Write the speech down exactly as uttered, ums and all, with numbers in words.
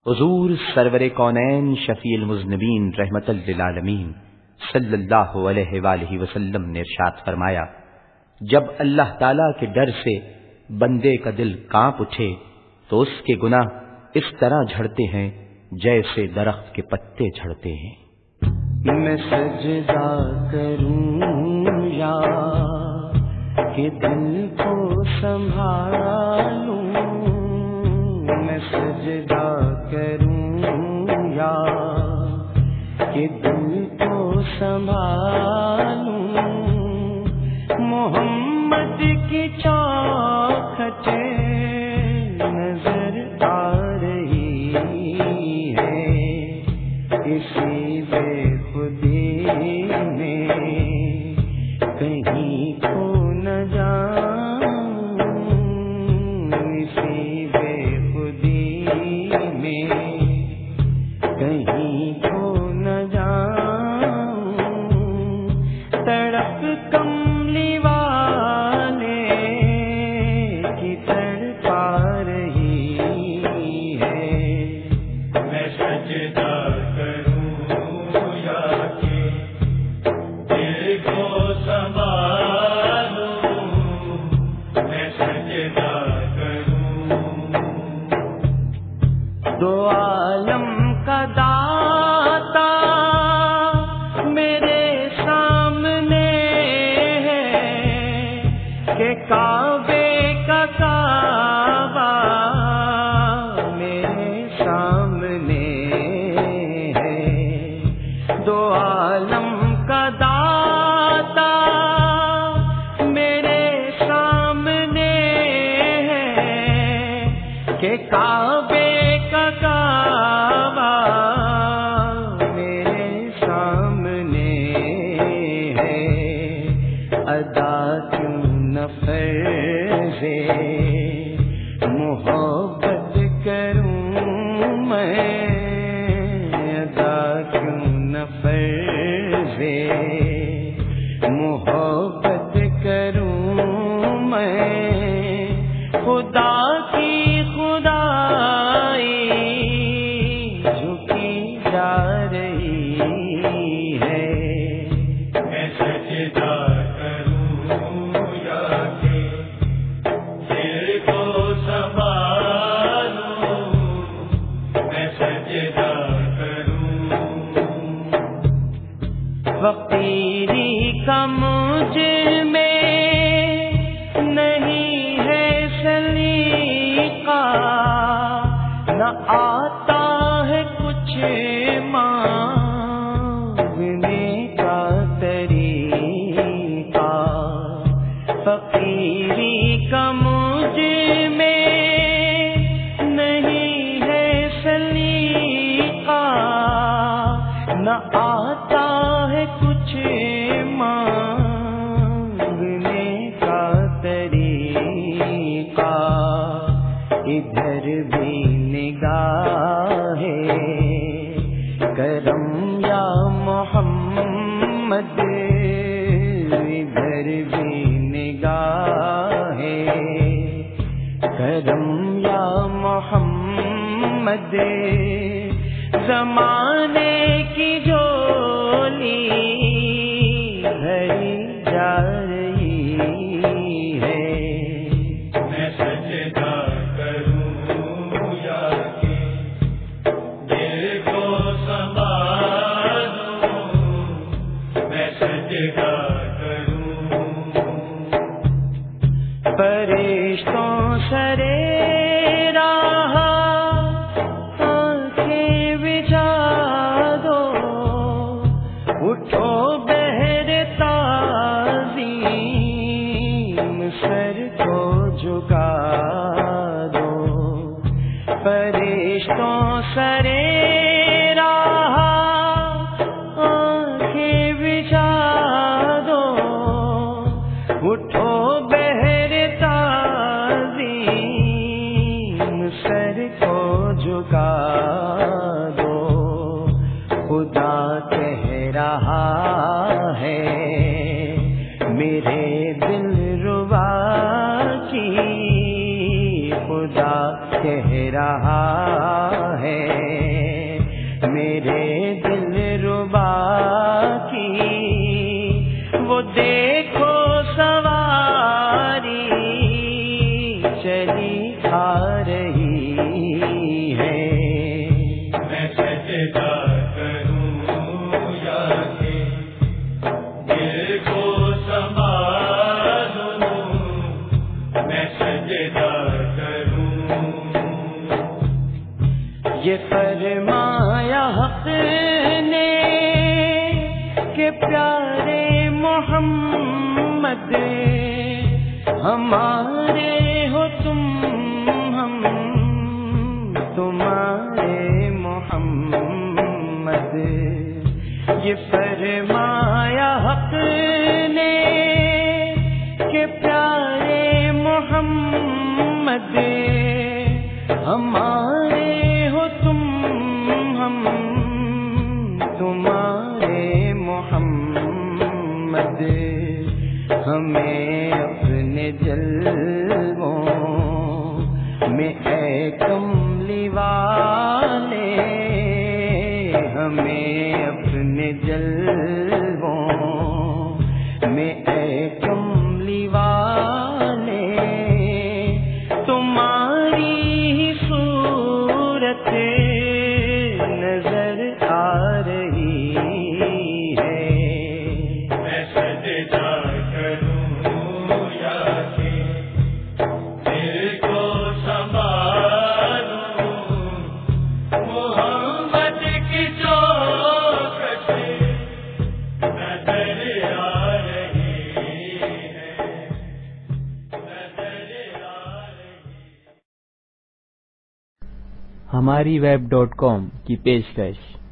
حضور سرور کونین شفیع المذنبین رحمت للعالمین صلی اللہ علیہ وآلہ وسلم نے ارشاد فرمایا، جب اللہ تعالی کے ڈر سے بندے کا دل کانپ اٹھے تو اس کے گناہ اس طرح جھڑتے ہیں جیسے درخت کے پتے جھڑتے ہیں۔ میں سجدہ کروں یا کہ دل کو سنبھالوں، میں سجدہ کروں یا کہ دل کو سنبھالوں، محمد کی چوکھٹیں نظر آ رہی ہے، اسی بے خودی میں کہیں کھو نہ جاؤں، اسی بے خودی میں کہیں کھو نہ جاؤں، تڑپ کملی والے کی تڑپا رہی ہے، میں سجدہ دو عالم کا داتا میرے سامنے ہے کہ کعبے کا کعبہ میرے سامنے ہے، دو عالم کا داتا میرے سامنے ہے کہ کعبے کعبہ میرے سامنے ہے، ادا کیوں نہ فرض محبت کروں میں، ادا کیوں نہ فرض محبت کروں میں، خدا کی خدا جا رہی ہے، میں سجدہ کروں یا کہ دل کو سنبھالوں، میں سجدہ کروں، فقیری کا مجھ میں نہیں ہے سلیقہ، نہ آتا ہے کچھ مانگنے کا طریقہ، فقیری کا مجھ میں نہیں ہے سلیقہ، نہ آتا ہے کچھ مانگنے کا طریقہ، ادھر بھی نگاہ کرم یا محمد، ادھر بھی نگاہ کرم یا محمد، زمانے کی جھولی بھری جا رہی ہے، میں سجدہ کروں یا کہ دل کو سنبھالوں، میں سجدہ کروں، فرشتوں سرے راہ آنکھیں بجھا دو، اٹھو بہر تعظیم سر کو جھکا دو، فرشتوں سرے راہ آنکھیں بجھا دو، اٹھو بہر تعظیم سر کو جھکا دو، خدا کہہ رہا ہے میرے دل ربا کی، خدا کہہ رہا ہے یہ فرمایا حق نے کہ پیارے محمد ہمارے ہو تم ہم تمہارے محمد. یہ فرمایا حق نے کہ پیارے محمد ہمارے ہو تم ہم تمہارے محمد. ہمیں اپنے جلووں میں اے کملی والے ہمیں اپنے جلووں میں اے کملی والے تمہاری ہی صورت نظر آ رہی ہے. میں سجدہ کروں یا کہ دل کو سنبھالوں محمد کی چوکھٹ نظر آ رہی ہے نظر آ رہی. ہماری ویب ڈاٹ کام کی پیشکش